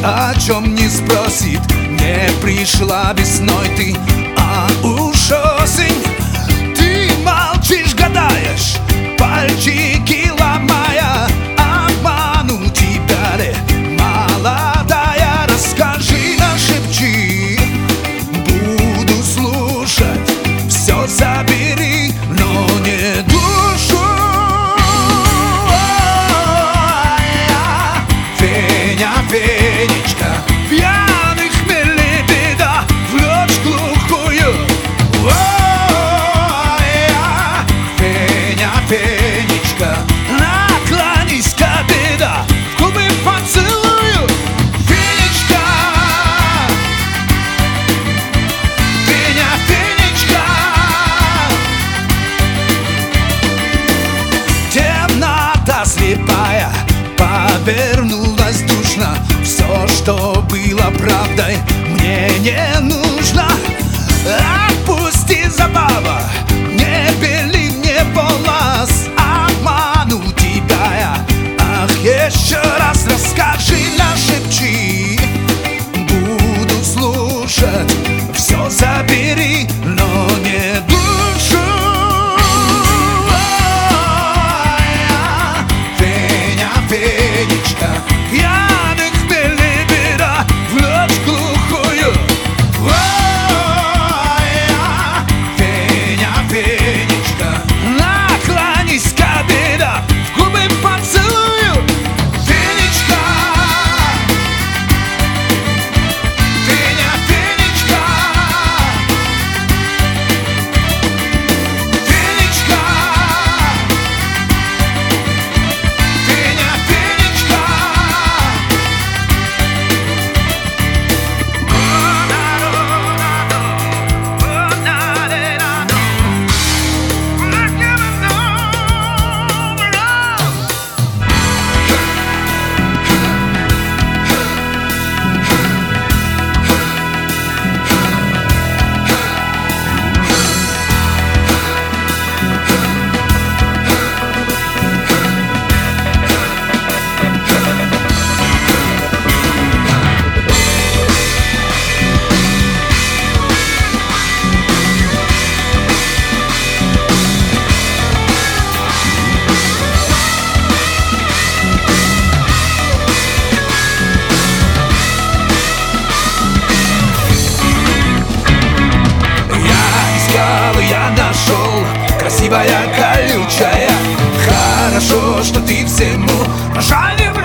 о чем не спросит. Не пришла весной ты, а уж осень. Ты молчишь, гадаешь, пальчики ломая. Обману тебя ли, молодая? Расскажи, нашепчи, буду слушать. Все забери, но не душу. Феня, Фенечка, пьяных хмельный беда, в ночь глухую. Феня, Фенечка, наклонись-ка, беда, в губы поцелую. Фенечка, Феня, Фенечка. Темнота слепая повернулась душно. Все, что было правдой, мне не нужно. Отпусти, забава, не бели мне волос. Обману тебя я, ах, еще раз расскажи, нашепчи, буду слушать. Все забери, но не душу. Феня, Фенечка, пьяных хмельный беда, в ночь глухую. Феня, Фенечка, наклонись-ка, беда, в губы поцелую. Фенечка, Феня, Фенечка, Фенечка, Феня, Фенечка. Я нашел, красивая, колючая. Хорошо, что ты всему пожалела.